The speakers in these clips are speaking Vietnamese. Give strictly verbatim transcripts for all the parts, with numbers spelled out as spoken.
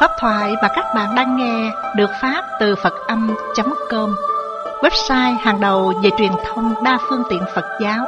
Pháp thoại mà các bạn đang nghe được phát từ Phật Âm chấm com, website hàng đầu về truyền thông đa phương tiện Phật giáo.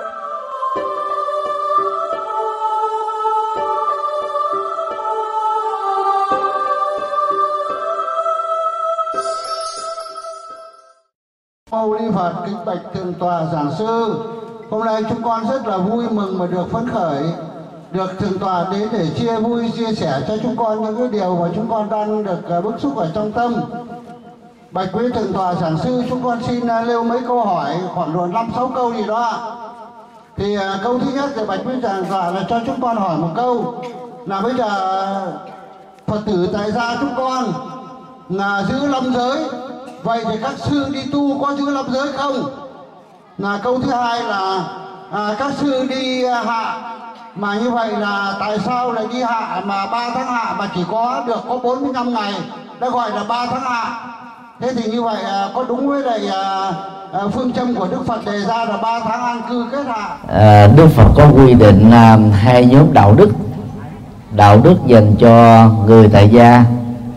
Mâu Ni Phật kính bạch thượng tọa giảng sư. Hôm nay chúng con rất là vui mừng và được phấn khởi, được thượng tọa đến để chia vui, chia sẻ cho chúng con những cái điều mà chúng con đang được bức xúc ở trong tâm. Bạch quý thượng tọa giảng sư, chúng con xin nêu mấy câu hỏi, khoảng độ năm sáu câu gì đó. Thì câu thứ nhất thì bạch quý thượng tọa là cho chúng con hỏi một câu là bây giờ Phật tử tại gia chúng con là giữ lâm giới, vậy thì các sư đi tu có giữ lâm giới không? Là câu thứ hai là à, các sư đi hạ mà như vậy là tại sao lại đi hạ mà ba tháng hạ mà chỉ có được có bốn mươi lăm ngày, đã gọi là ba tháng hạ. Thế thì như vậy à, có đúng với lại à, à, phương châm của Đức Phật đề ra là ba tháng an cư kết hạ? à, Đức Phật có quy định à, hai nhóm đạo đức. Đạo đức dành cho người tại gia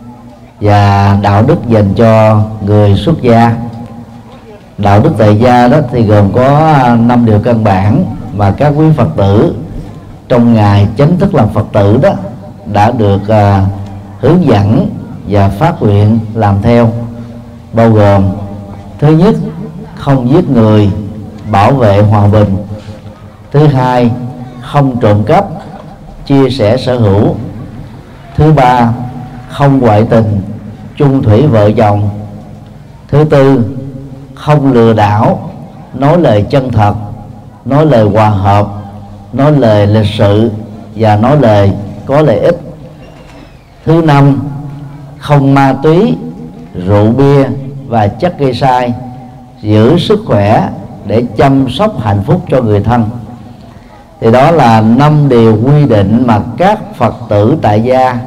và đạo đức dành cho người xuất gia. Đạo đức tại gia đó thì gồm có năm điều căn bản mà các quý Phật tử trong ngày chính thức làm Phật tử đó đã được uh, hướng dẫn và phát nguyện làm theo, bao gồm: thứ nhất, không giết người, bảo vệ hòa bình; thứ hai, không trộm cắp, chia sẻ sở hữu; thứ ba, không ngoại tình, chung thủy vợ chồng; thứ tư, không lừa đảo, nói lời chân thật, nói lời hòa hợp, nói lời lịch sự và nói lời có lợi ích; thứ năm, không ma túy, rượu bia và chất gây sai, giữ sức khỏe để chăm sóc hạnh phúc cho người thân. Thì đó là năm điều quy định mà các Phật tử tại gia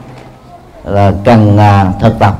là cần à, thực tập.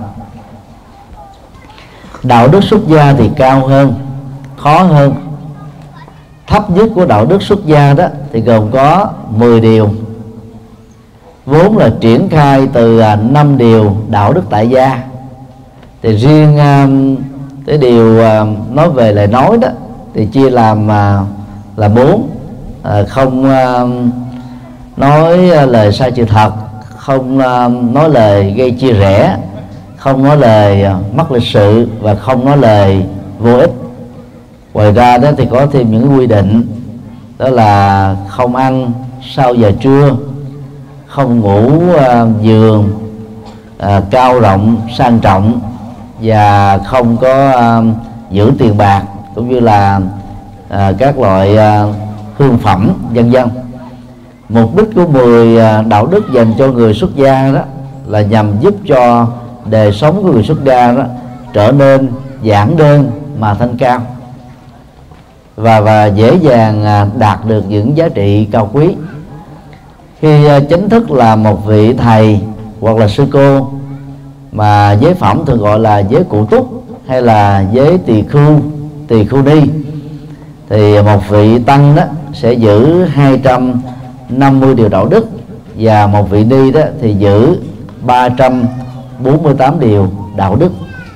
Đạo đức xuất gia thì cao hơn, khó hơn. Thấp nhất của đạo đức xuất gia đó thì gồm có mười điều, vốn là triển khai từ năm điều đạo đức tại gia. Thì riêng cái điều nói về lời nói đó thì chia làm là bốn: không nói lời sai sự thật, không nói lời gây chia rẽ, không nói lời mất lịch sự và không nói lời vô ích. Ngoài ra đó thì có thêm những quy định, đó là không ăn sau giờ trưa, không ngủ uh, giường uh, cao rộng sang trọng, và không có uh, giữ tiền bạc cũng như là uh, các loại uh, hương phẩm vân vân. Mục đích của mười uh, đạo đức dành cho người xuất gia đó là nhằm giúp cho đời sống của người xuất gia đó trở nên giản đơn mà thanh cao, và và dễ dàng đạt được những giá trị cao quý. Khi chính thức là một vị thầy hoặc là sư cô, mà giới phẩm thường gọi là giới cụ túc hay là giới tỳ khưu, tỳ khưu ni, thì một vị tăng đó sẽ giữ hai trăm năm mươi điều đạo đức, và một vị ni đó thì giữ ba trăm bốn mươi tám điều đạo đức.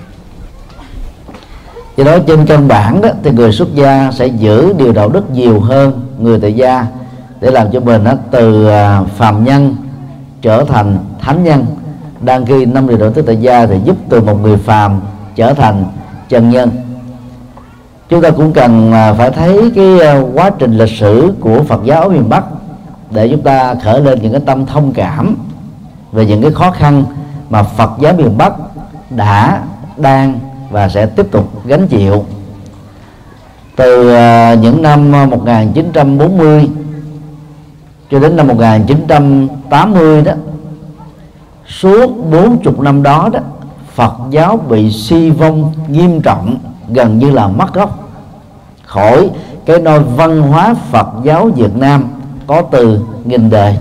Do đó trên căn bản đó thì người xuất gia sẽ giữ điều đạo đức nhiều hơn người tại gia, để làm cho mình đó, từ phàm nhân trở thành thánh nhân. Đang khi năm điều đạo đức tại gia thì giúp từ một người phàm trở thành chân nhân. Chúng ta cũng cần phải thấy cái quá trình lịch sử của Phật giáo ở miền Bắc để chúng ta khởi lên những cái tâm thông cảm về những cái khó khăn mà Phật giáo miền Bắc đã, đang và sẽ tiếp tục gánh chịu. Từ uh, những năm một nghìn chín trăm bốn mươi cho đến năm một nghìn chín trăm tám mươi đó, suốt bốn mươi năm đó đó, Phật giáo bị suy vong nghiêm trọng, gần như là mất gốc khỏi cái nôi văn hóa Phật giáo Việt Nam có từ nghìn đời.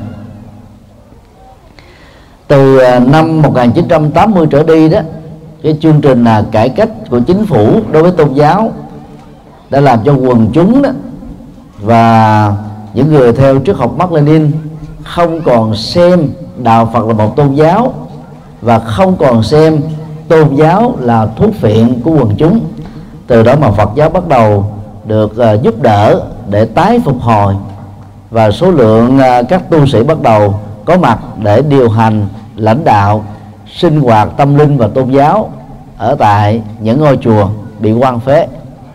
Từ năm một nghìn chín trăm tám mươi trở đi đó, cái chương trình là cải cách của chính phủ đối với tôn giáo đã làm cho quần chúng đó và những người theo triết học Mác Lênin không còn xem đạo Phật là một tôn giáo, và không còn xem tôn giáo là thuốc phiện của quần chúng. Từ đó mà Phật giáo bắt đầu được uh, giúp đỡ để tái phục hồi, và số lượng uh, các tu sĩ bắt đầu có mặt để điều hành, lãnh đạo sinh hoạt tâm linh và tôn giáo ở tại những ngôi chùa bị hoang phế.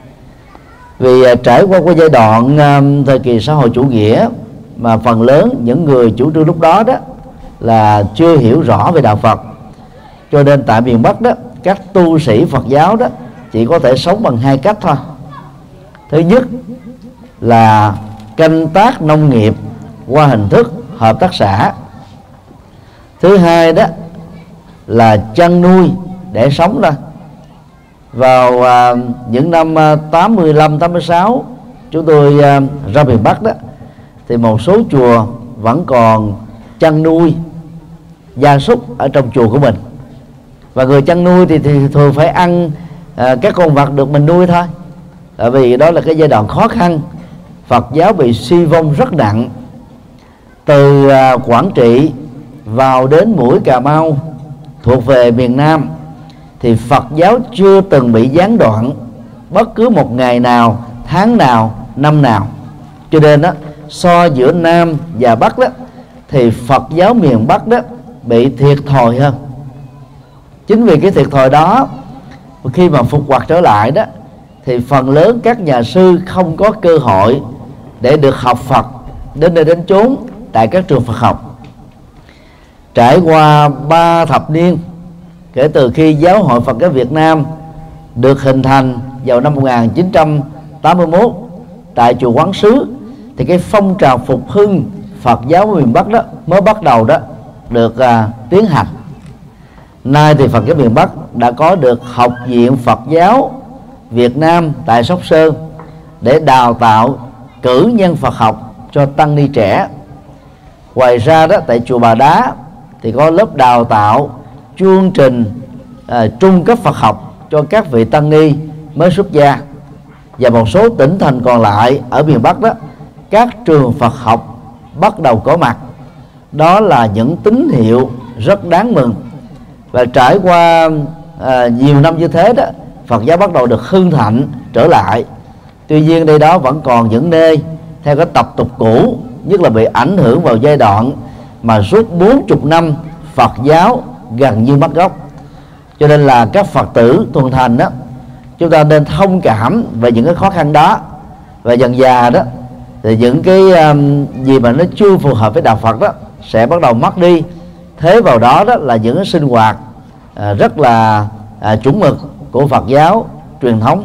Vì uh, trải qua qua giai đoạn uh, thời kỳ xã hội chủ nghĩa, mà phần lớn những người chủ trương lúc đó đó là chưa hiểu rõ về đạo Phật, cho nên tại miền Bắc đó, các tu sĩ Phật giáo đó chỉ có thể sống bằng hai cách thôi. Thứ nhất là canh tác nông nghiệp qua hình thức hợp tác xã. Thứ hai đó là chăn nuôi để sống thôi. Vào à, những năm tám mươi lăm tám mươi sáu, chúng tôi à, ra miền Bắc đó, thì một số chùa vẫn còn chăn nuôi gia súc ở trong chùa của mình. Và người chăn nuôi thì, thì thường phải ăn à, các con vật được mình nuôi thôi. Tại vì đó là cái giai đoạn khó khăn, Phật giáo bị suy vong rất nặng. Từ à, Quảng Trị vào đến Mũi Cà Mau thuộc về miền Nam thì Phật giáo chưa từng bị gián đoạn bất cứ một ngày nào, tháng nào, năm nào. Cho nên đó, so giữa Nam và Bắc đó, thì Phật giáo miền Bắc đó bị thiệt thòi hơn. Chính vì cái thiệt thòi đó, khi mà phục hoạt trở lại đó, thì phần lớn các nhà sư không có cơ hội để được học Phật đến nơi đến chốn tại các trường Phật học. Trải qua ba thập niên kể từ khi Giáo hội Phật giáo Việt Nam được hình thành vào năm một nghìn chín trăm tám mươi mốt tại chùa Quán Sứ, thì cái phong trào phục hưng Phật giáo ở miền Bắc đó mới bắt đầu đó được à, tiến hành. Nay thì Phật giáo miền Bắc đã có được Học viện Phật giáo Việt Nam tại Sóc Sơn để đào tạo cử nhân Phật học cho tăng ni trẻ. Ngoài ra đó, tại chùa Bà Đá thì có lớp đào tạo chương trình à, trung cấp Phật học cho các vị tăng ni mới xuất gia. Và một số tỉnh thành còn lại ở miền Bắc đó, các trường Phật học bắt đầu có mặt. Đó là những tín hiệu rất đáng mừng. Và trải qua à, nhiều năm như thế đó, Phật giáo bắt đầu được hưng thịnh trở lại. Tuy nhiên đây đó vẫn còn những nơi theo cái tập tục cũ, nhất là bị ảnh hưởng vào giai đoạn mà suốt bốn mươi năm Phật giáo gần như mất gốc. Cho nên là các Phật tử thuần thành đó, chúng ta nên thông cảm về những cái khó khăn đó. Và dần dà đó thì những cái um, gì mà nó chưa phù hợp với đạo Phật đó sẽ bắt đầu mất đi. Thế vào đó đó là những cái sinh hoạt à, rất là à, chuẩn mực của Phật giáo truyền thống.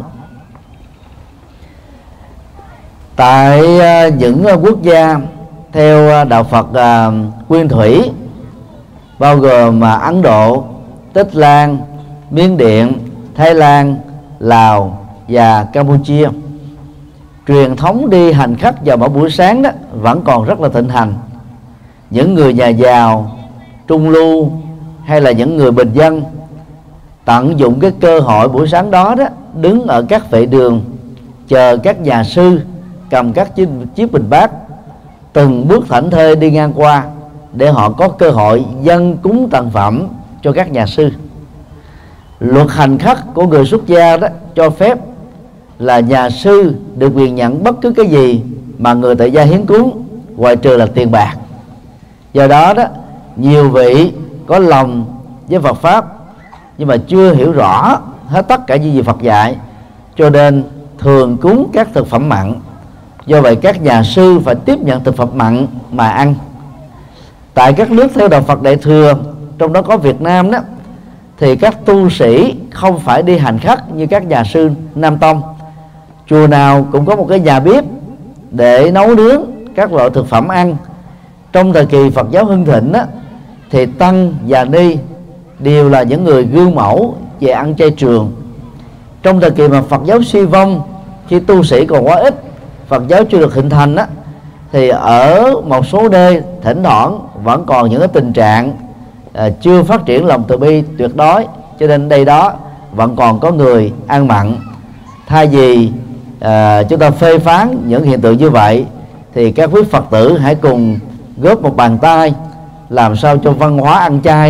Tại à, những à, quốc gia theo à, đạo Phật à, Nguyên Thủy, bao gồm à, Ấn Độ, Tích Lan, Miến Điện, Thái Lan, Lào và Campuchia, truyền thống đi hành khách vào mỗi buổi sáng đó vẫn còn rất là thịnh hành. Những người nhà giàu, trung lưu hay là những người bình dân tận dụng cái cơ hội buổi sáng đó đó, đứng ở các vệ đường chờ các nhà sư cầm các chiếc, chiếc bình bát từng bước thảnh thơi đi ngang qua, để họ có cơ hội dâng cúng tặng phẩm cho các nhà sư. Luật hành khất của người xuất gia đó cho phép là nhà sư được quyền nhận bất cứ cái gì mà người tại gia hiến cúng, ngoại trừ là tiền bạc. Do đó đó, nhiều vị có lòng với Phật pháp nhưng mà chưa hiểu rõ hết tất cả những gì Phật dạy, cho nên thường cúng các thực phẩm mặn. Do vậy các nhà sư phải tiếp nhận thực phẩm mặn mà ăn. Tại các nước theo đạo Phật Đại thừa, trong đó có Việt Nam đó, thì các tu sĩ không phải đi hành khất như các nhà sư Nam Tông. Chùa nào cũng có một cái nhà bếp để nấu nướng các loại thực phẩm ăn. Trong thời kỳ Phật giáo hưng thịnh đó, thì tăng và ni đều là những người gương mẫu về ăn chay trường. Trong thời kỳ mà Phật giáo suy vong, khi tu sĩ còn quá ít, Phật giáo chưa được hình thành đó, thì ở một số nơi thỉnh thoảng vẫn còn những cái tình trạng à, chưa phát triển lòng từ bi tuyệt đối. Cho nên đây đó vẫn còn có người ăn mặn. Thay vì à, chúng ta phê phán những hiện tượng như vậy, thì các quý Phật tử hãy cùng góp một bàn tay làm sao cho văn hóa ăn chay đó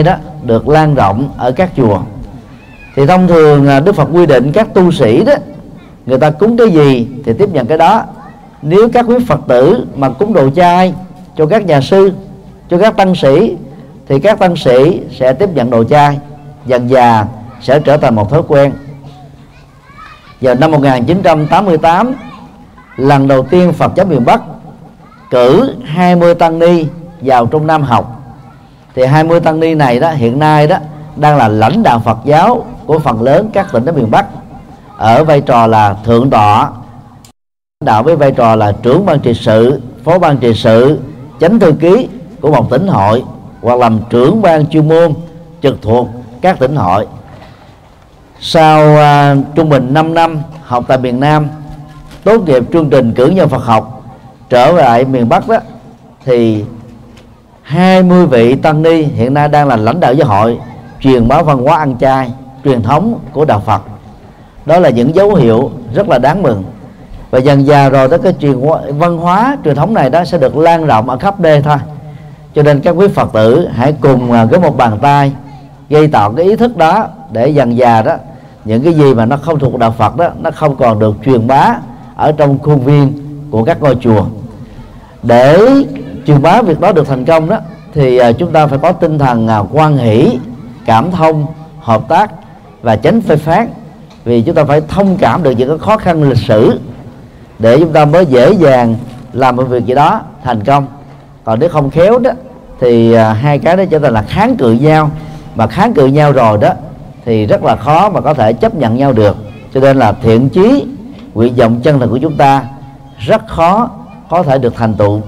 được lan rộng ở các chùa. Thì thông thường Đức Phật quy định các tu sĩ đó, người ta cúng cái gì thì tiếp nhận cái đó. Nếu các quý Phật tử mà cúng đồ chay cho các nhà sư, cho các tăng sĩ, thì các tăng sĩ sẽ tiếp nhận đồ chay, dần dà sẽ trở thành một thói quen. Vào năm một nghìn chín trăm tám mươi tám, lần đầu tiên Phật giáo miền Bắc cử hai mươi tăng ni vào trong Nam học. Thì hai mươi tăng ni này đó hiện nay đó đang là lãnh đạo Phật giáo của phần lớn các tỉnh ở miền Bắc, ở vai trò là thượng tọa, lãnh đạo với vai trò là trưởng ban trị sự, phó ban trị sự, chánh thư ký của một tỉnh hội, hoặc làm trưởng ban chuyên môn trực thuộc các tỉnh hội. Sau uh, trung bình năm năm học tại miền Nam, tốt nghiệp chương trình cử nhân Phật học, trở lại miền Bắc đó, thì hai mươi vị tăng ni hiện nay đang là lãnh đạo giáo hội, truyền bá văn hóa ăn chay truyền thống của đạo Phật. Đó là những dấu hiệu rất là đáng mừng. Và dần dà rồi đó, cái truyền văn hóa truyền thống này đó sẽ được lan rộng ở khắp nơi thôi. Cho nên các quý Phật tử hãy cùng với một bàn tay gây tạo cái ý thức đó, để dần dà đó những cái gì mà nó không thuộc đạo Phật đó, nó không còn được truyền bá ở trong khuôn viên của các ngôi chùa. Để truyền bá việc đó được thành công đó, thì chúng ta phải có tinh thần hoan hỷ, cảm thông, hợp tác và tránh phê phán. Vì chúng ta phải thông cảm được những cái khó khăn lịch sử, để chúng ta mới dễ dàng làm một việc gì đó thành công. Còn nếu không khéo đó thì hai cái đó trở thành là kháng cự nhau, mà kháng cự nhau rồi đó thì rất là khó mà có thể chấp nhận nhau được. Cho nên là thiện chí, nguyện vọng chân thật của chúng ta rất khó có thể được thành tựu.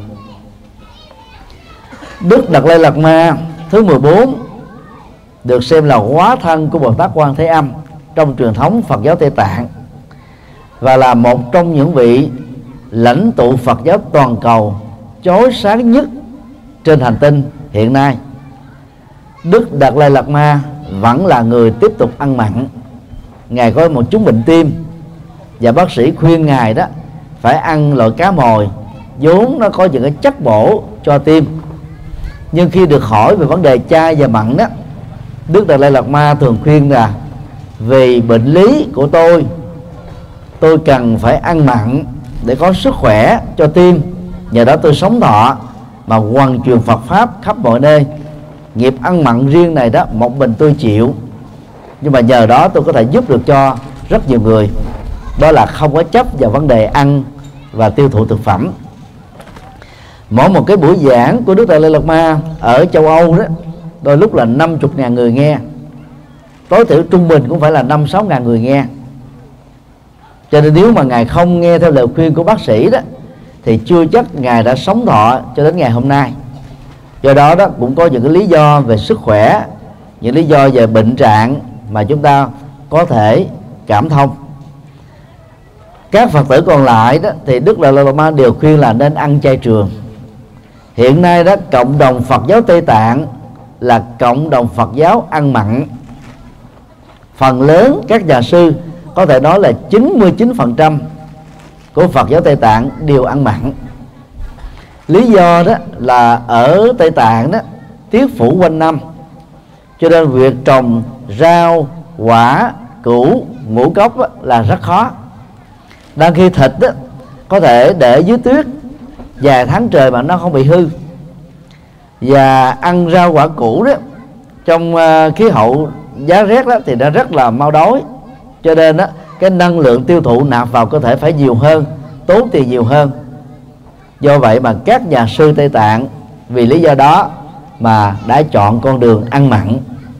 Đức Đạt Lai Lạt Ma thứ mười bốn được xem là hóa thân của Bồ Tát Quan Thế Âm trong truyền thống Phật giáo Tây Tạng, và là một trong những vị lãnh tụ Phật giáo toàn cầu chói sáng nhất trên hành tinh hiện nay. Đức Đạt Lai Lạt Ma vẫn là người tiếp tục ăn mặn. Ngài có một chứng bệnh tim, và bác sĩ khuyên Ngài đó phải ăn loại cá mồi vốn nó có những cái chất bổ cho tim. Nhưng khi được hỏi về vấn đề chay và mặn đó, Đức Đạt Lai Lạt Ma thường khuyên là vì bệnh lý của tôi, tôi cần phải ăn mặn để có sức khỏe cho tim, nhờ đó tôi sống thọ mà hoàn truyền Phật pháp khắp mọi nơi. Nghiệp ăn mặn riêng này đó một mình tôi chịu, nhưng mà nhờ đó tôi có thể giúp được cho rất nhiều người. Đó là không có chấp vào vấn đề ăn và tiêu thụ thực phẩm. Mỗi một cái buổi giảng của Đức Đạt Lai Lạt Ma ở châu Âu đó, đôi lúc là năm mươi ngàn người nghe, tối thiểu trung bình cũng phải là năm sáu ngàn người nghe. Cho nên nếu mà Ngài không nghe theo lời khuyên của bác sĩ đó, thì chưa chắc Ngài đã sống thọ cho đến ngày hôm nay. Do đó đó cũng có những cái lý do về sức khỏe, những lý do về bệnh trạng mà chúng ta có thể cảm thông. Các Phật tử còn lại đó thì Đức Đạt Lai Lạt Ma đều khuyên là nên ăn chay trường. Hiện nay đó, cộng đồng Phật giáo Tây Tạng là cộng đồng Phật giáo ăn mặn. Phần lớn các nhà sư, có thể nói là chín mươi chín phần trăm của Phật giáo Tây Tạng đều ăn mặn. Lý do đó là ở Tây Tạng đó tiết phủ quanh năm, cho nên việc trồng rau, quả, củ, ngũ cốc đó là rất khó. Đang khi thịt đó có thể để dưới tuyết vài tháng trời mà nó không bị hư, và ăn rau quả củ đó trong uh, khí hậu giá rét đó thì nó rất là mau đói. Cho nên đó cái năng lượng tiêu thụ nạp vào cơ thể phải nhiều hơn, tốn tiền nhiều hơn. Do vậy mà các nhà sư Tây Tạng vì lý do đó mà đã chọn con đường ăn mặn.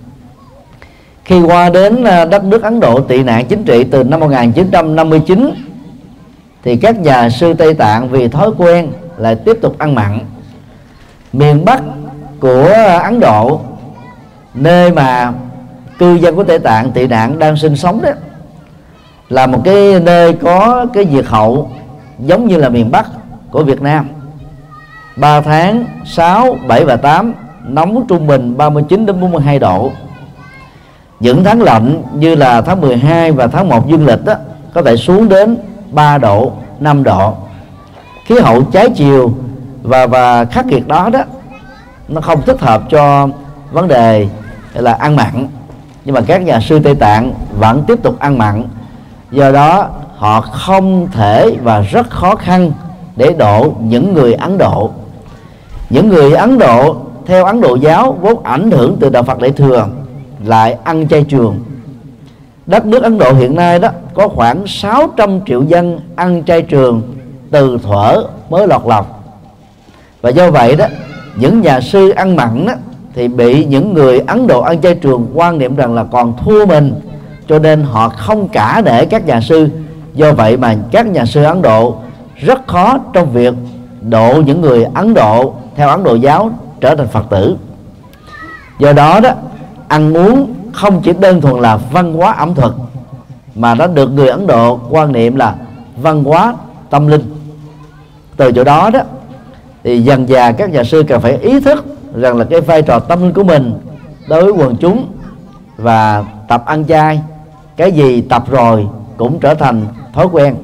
Khi qua đến đất nước Ấn Độ tị nạn chính trị từ năm một nghìn chín trăm năm mươi chín, thì các nhà sư Tây Tạng vì thói quen lại tiếp tục ăn mặn. Miền Bắc của Ấn Độ, nơi mà cư dân của Tây Tạng tị nạn đang sinh sống đó, là một cái nơi có cái nhiệt hậu giống như là miền Bắc của Việt Nam. Ba tháng sáu, bảy và tám nóng trung bình ba mươi chín đến bốn mươi hai độ. Những tháng lạnh như là tháng mười hai và tháng một dương lịch đó, có thể xuống đến ba độ, năm độ. Khí hậu trái chiều và và khắc nghiệt đó đó nó không thích hợp cho vấn đề là ăn mặn, nhưng mà các nhà sư Tây Tạng vẫn tiếp tục ăn mặn. Do đó họ không thể và rất khó khăn để độ những người Ấn Độ. Những người Ấn Độ theo Ấn Độ giáo vốn ảnh hưởng từ đạo Phật Đại Thừa lại ăn chay trường. Đất nước Ấn Độ hiện nay đó có khoảng sáu trăm triệu dân ăn chay trường từ thuở mới lọt lòng. Và do vậy đó, những nhà sư ăn mặn đó thì bị những người Ấn Độ ăn chay trường quan niệm rằng là còn thua mình, cho nên họ không cả nể các nhà sư. Do vậy mà các nhà sư Ấn Độ rất khó trong việc độ những người Ấn Độ theo Ấn Độ giáo trở thành Phật tử. Do đó đó, ăn uống không chỉ đơn thuần là văn hóa ẩm thực, mà nó được người Ấn Độ quan niệm là văn hóa tâm linh. Từ chỗ đó đó thì dần dà các nhà sư cần phải ý thức rằng là cái vai trò tâm linh của mình đối với quần chúng, và tập ăn chay. Cái gì tập rồi cũng trở thành thói quen.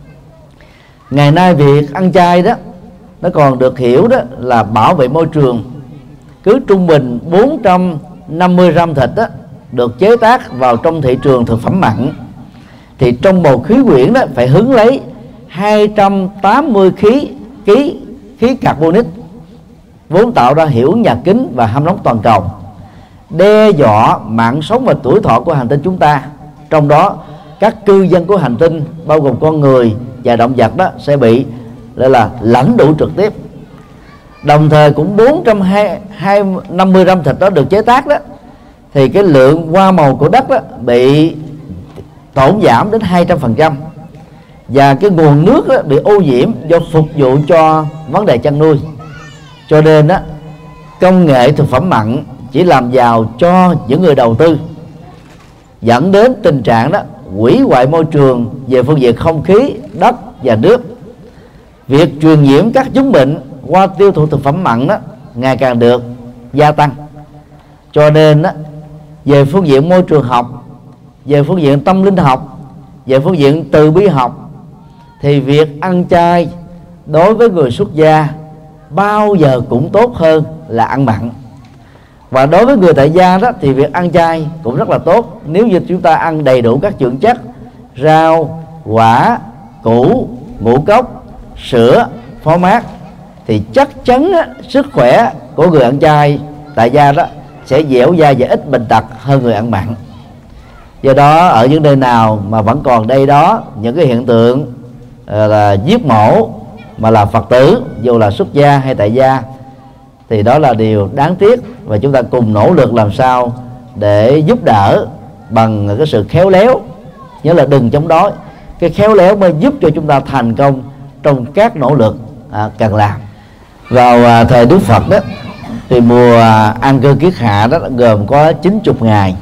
Ngày nay việc ăn chay đó nó còn được hiểu đó là bảo vệ môi trường. Cứ trung bình bốn trăm năm mươi gram thịt đó được chế tác vào trong thị trường thực phẩm mặn, thì trong bầu khí quyển đó phải hứng lấy hai trăm tám mươi khí ký khí carbonic, vốn tạo ra hiệu nhà kính và hâm nóng toàn cầu, đe dọa mạng sống và tuổi thọ của hành tinh chúng ta. Trong đó các cư dân của hành tinh bao gồm con người và động vật đó sẽ bị gọi là lãnh đủ trực tiếp. Đồng thời cũng bốn trăm năm mươi gram thịt đó được chế tác đó, thì cái lượng hoa màu của đất đó bị tổn giảm đến hai trăm phần trăm, và cái nguồn nước đó bị ô nhiễm do phục vụ cho vấn đề chăn nuôi. Cho nên đó, công nghệ thực phẩm mặn chỉ làm giàu cho những người đầu tư, dẫn đến tình trạng đó hủy hoại môi trường về phương diện không khí, đất và nước. Việc truyền nhiễm các chứng bệnh qua tiêu thụ thực phẩm mặn đó ngày càng được gia tăng. Cho nên đó, về phương diện môi trường học, về phương diện tâm linh học, về phương diện từ bi học, thì việc ăn chay đối với người xuất gia bao giờ cũng tốt hơn là ăn mặn. Và đối với người tại gia đó thì việc ăn chay cũng rất là tốt, nếu như chúng ta ăn đầy đủ các dưỡng chất, rau, quả, củ, ngũ cốc, sữa, phó mát, thì chắc chắn á, sức khỏe của người ăn chay tại gia đó sẽ dẻo dai và ít bệnh tật hơn người ăn mặn. Do đó ở những nơi nào mà vẫn còn đây đó những cái hiện tượng uh, là giết mổ mà là Phật tử, dù là xuất gia hay tại gia, thì đó là điều đáng tiếc. Và chúng ta cùng nỗ lực làm sao để giúp đỡ bằng cái sự khéo léo. Nhớ là đừng chống đối. Cái khéo léo mới giúp cho chúng ta thành công trong các nỗ lực à, cần làm. Vào à, thời Đức Phật đó thì mùa à, an cư kiết hạ đó gồm có chín mươi ngày.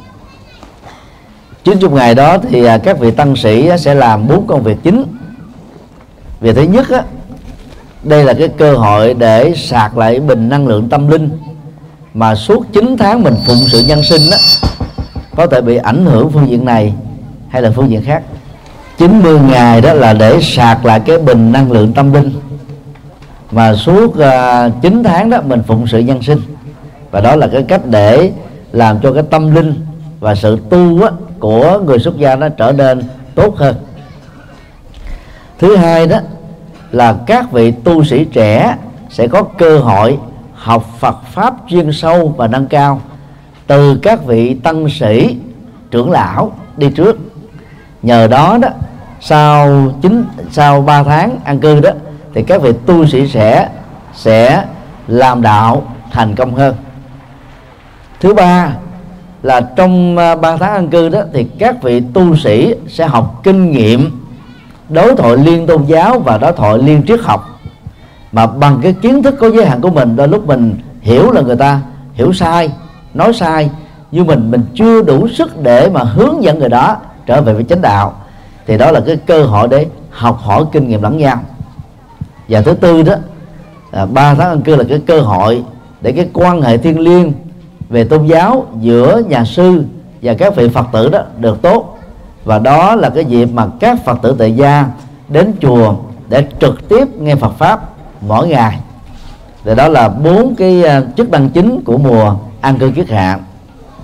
chín mươi ngày đó thì à, các vị tăng sĩ á, sẽ làm bốn công việc chính. Việc thứ nhất á, đây là cái cơ hội để sạc lại bình năng lượng tâm linh mà suốt chín tháng mình phụng sự nhân sinh đó, có thể bị ảnh hưởng phương diện này hay là phương diện khác. chín mươi ngày đó là để sạc lại cái bình năng lượng tâm linh mà suốt uh, chín tháng đó mình phụng sự nhân sinh. Và đó là cái cách để làm cho cái tâm linh và sự tu á, của người xuất gia nó trở nên tốt hơn. Thứ hai đó là các vị tu sĩ trẻ sẽ có cơ hội học Phật pháp chuyên sâu và nâng cao từ các vị tăng sĩ trưởng lão đi trước. Nhờ đó đó sau chín sau ba tháng an cư đó thì các vị tu sĩ sẽ sẽ làm đạo thành công hơn. Thứ ba là trong ba tháng an cư đó thì các vị tu sĩ sẽ học kinh nghiệm đối thoại liên tôn giáo và đối thoại liên triết học, mà bằng cái kiến thức có giới hạn của mình, đôi lúc mình hiểu là người ta hiểu sai, nói sai, nhưng mình mình chưa đủ sức để mà hướng dẫn người đó trở về với chánh đạo, thì đó là cái cơ hội để học hỏi kinh nghiệm lẫn nhau. Và thứ tư đó, à, ba tháng an cư là cái cơ hội để cái quan hệ thiêng liêng về tôn giáo giữa nhà sư và các vị Phật tử đó được tốt. Và đó là cái dịp mà các Phật tử tại gia đến chùa để trực tiếp nghe Phật pháp mỗi ngày. Thì đó là bốn cái chức năng chính của mùa an cư kiết hạ.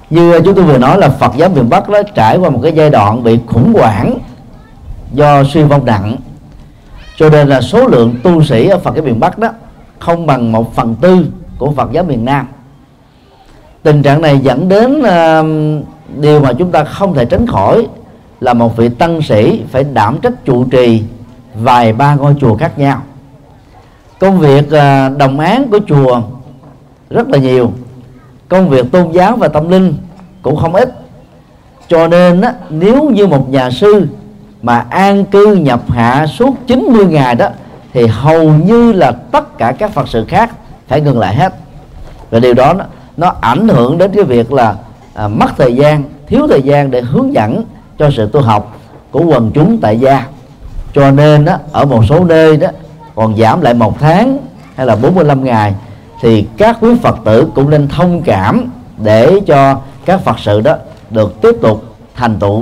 Như chúng tôi vừa nói là Phật giáo miền Bắc đó trải qua một cái giai đoạn bị khủng hoảng do suy vong nặng, cho nên là số lượng tu sĩ ở Phật giáo miền Bắc đó không bằng một phần tư của Phật giáo miền Nam. Tình trạng này dẫn đến uh, điều mà chúng ta không thể tránh khỏi là một vị tăng sĩ phải đảm trách trụ trì vài ba ngôi chùa khác nhau. Công việc uh, đồng án của chùa rất là nhiều, công việc tôn giáo và tâm linh cũng không ít. Cho nên á, nếu như một nhà sư mà an cư nhập hạ suốt chín mươi ngày đó, thì hầu như là tất cả các Phật sự khác phải ngừng lại hết. Và điều đó nó, nó ảnh hưởng đến cái việc là à, mất thời gian, thiếu thời gian để hướng dẫn cho sự tu học của quần chúng tại gia. Cho nên đó, ở một số nơi đó còn giảm lại một tháng hay là bốn mươi lăm ngày, thì các quý Phật tử cũng nên thông cảm để cho các Phật sự đó được tiếp tục thành tựu.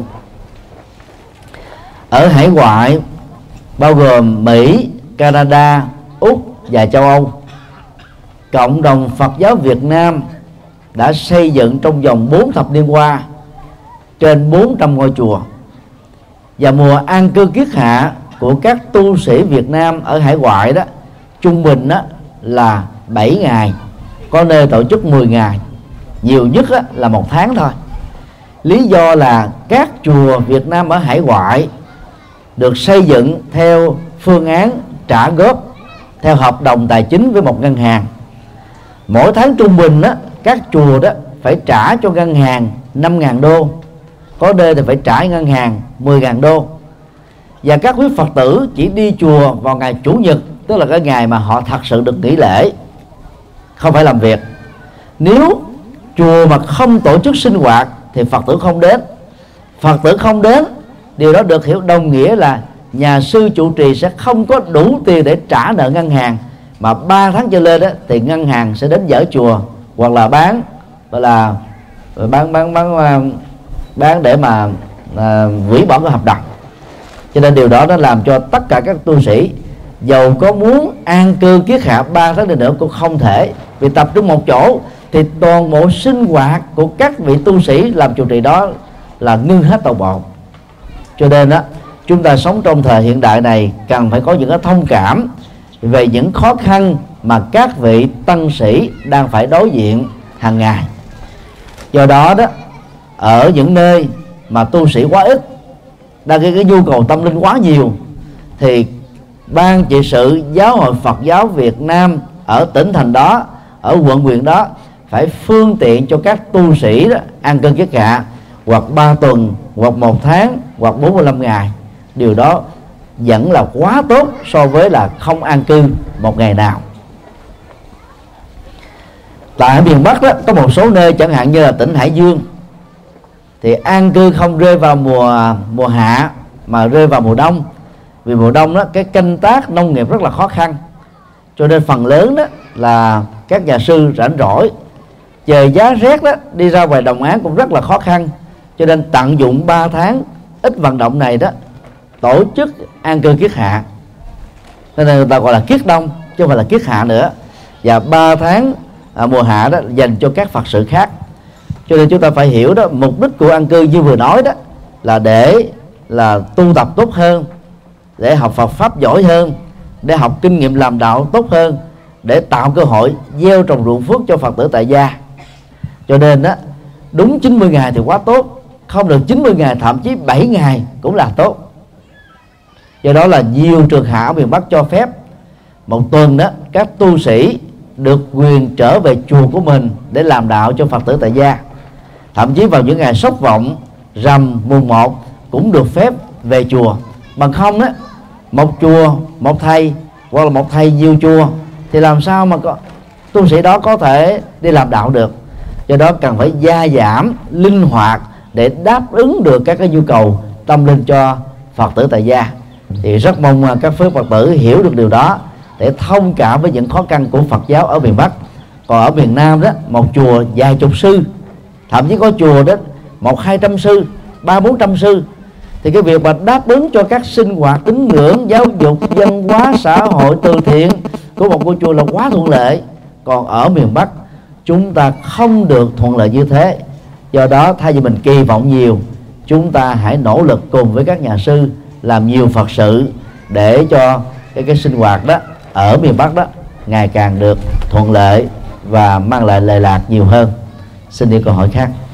Ở hải ngoại bao gồm Mỹ, Canada, Úc và châu Âu, cộng đồng Phật giáo Việt Nam đã xây dựng trong vòng bốn thập niên qua trên bốn trăm ngôi chùa. Và mùa an cư kiết hạ của các tu sĩ Việt Nam ở hải ngoại đó trung bình đó là bảy ngày, có nơi tổ chức mười ngày, nhiều nhất á, là một tháng thôi. Lý do là các chùa Việt Nam ở hải ngoại được xây dựng theo phương án trả góp theo hợp đồng tài chính với một ngân hàng. Mỗi tháng trung bình á, các chùa đó phải trả cho ngân hàng năm nghìn đô, có nơi thì phải trả ngân hàng mười nghìn đô. Và các quý Phật tử chỉ đi chùa vào ngày Chủ nhật, tức là cái ngày mà họ thật sự được nghỉ lễ, không phải làm việc. Nếu chùa mà không tổ chức sinh hoạt thì Phật tử không đến. Phật tử không đến, điều đó được hiểu đồng nghĩa là nhà sư trụ trì sẽ không có đủ tiền để trả nợ ngân hàng, mà ba tháng trở lên đó, thì ngân hàng sẽ đến dỡ chùa hoặc là bán, gọi là bán bán bán bán để mà à, hủy bỏ cái hợp đồng. Cho nên điều đó nó làm cho tất cả các tu sĩ dầu có muốn an cư kiết hạ ba tháng nữa cũng không thể, vì tập trung một chỗ thì toàn bộ sinh hoạt của các vị tu sĩ làm trụ trì đó là ngưng hết toàn bộ. Cho nên đó, chúng ta sống trong thời hiện đại này cần phải có những cái thông cảm về những khó khăn mà các vị tăng sĩ đang phải đối diện hàng ngày. Do đó đó, ở những nơi mà tu sĩ quá ít, đang cái, cái nhu cầu tâm linh quá nhiều, thì ban trị sự Giáo hội Phật giáo Việt Nam ở tỉnh thành đó, ở quận huyện đó phải phương tiện cho các tu sĩ đó an cư kiết hạ, hoặc ba tuần, hoặc một tháng, hoặc bốn mươi lăm ngày. Điều đó vẫn là quá tốt so với là không an cư một ngày nào. Tại miền Bắc đó, có một số nơi chẳng hạn như là tỉnh Hải Dương thì an cư không rơi vào mùa mùa hạ mà rơi vào mùa đông. Vì mùa đông đó cái canh tác nông nghiệp rất là khó khăn, cho nên phần lớn đó là các nhà sư rảnh rỗi, trời giá rét đó đi ra ngoài đồng áng cũng rất là khó khăn. Cho nên tận dụng ba tháng ít vận động này đó tổ chức an cư kiết hạ, nên người ta gọi là kiết đông chứ không phải là kiết hạ nữa. Và ba tháng à, mùa hạ đó dành cho các Phật sự khác. Cho nên chúng ta phải hiểu đó, mục đích của an cư như vừa nói đó là để là tu tập tốt hơn, để học Phật pháp giỏi hơn, để học kinh nghiệm làm đạo tốt hơn, để tạo cơ hội gieo trồng ruộng phước cho Phật tử tại gia. Cho nên đó, đúng chín mươi ngày thì quá tốt, không được chín mươi ngày, thậm chí bảy ngày cũng là tốt. Do đó là nhiều trường hạ ở miền Bắc cho phép một tuần đó các tu sĩ được quyền trở về chùa của mình để làm đạo cho Phật tử tại gia. Thậm chí vào những ngày sốc vọng, rằm, mùng một cũng được phép về chùa. Bằng không đó, một chùa, một thầy, hoặc là một thầy nhiều chùa thì làm sao mà có tu sĩ đó có thể đi làm đạo được. Do đó cần phải gia giảm, linh hoạt để đáp ứng được các cái nhu cầu tâm linh cho Phật tử tại gia. Thì rất mong các phước Phật tử hiểu được điều đó để thông cảm với những khó khăn của Phật giáo ở miền Bắc. Còn ở miền Nam đó, một chùa vài chục sư, thậm chí có chùa đó một hai trăm sư, ba bốn trăm sư, thì cái việc mà đáp ứng cho các sinh hoạt tín ngưỡng, giáo dục, văn hóa, xã hội, từ thiện của một ngôi chùa là quá thuận lợi. Còn ở miền Bắc chúng ta không được thuận lợi như thế, Do đó thay vì mình kỳ vọng nhiều, chúng ta hãy nỗ lực cùng với các nhà sư làm nhiều Phật sự để cho cái, cái sinh hoạt đó ở miền Bắc đó ngày càng được thuận lợi và mang lại lệ lạc nhiều hơn. Xin đi câu hỏi khác.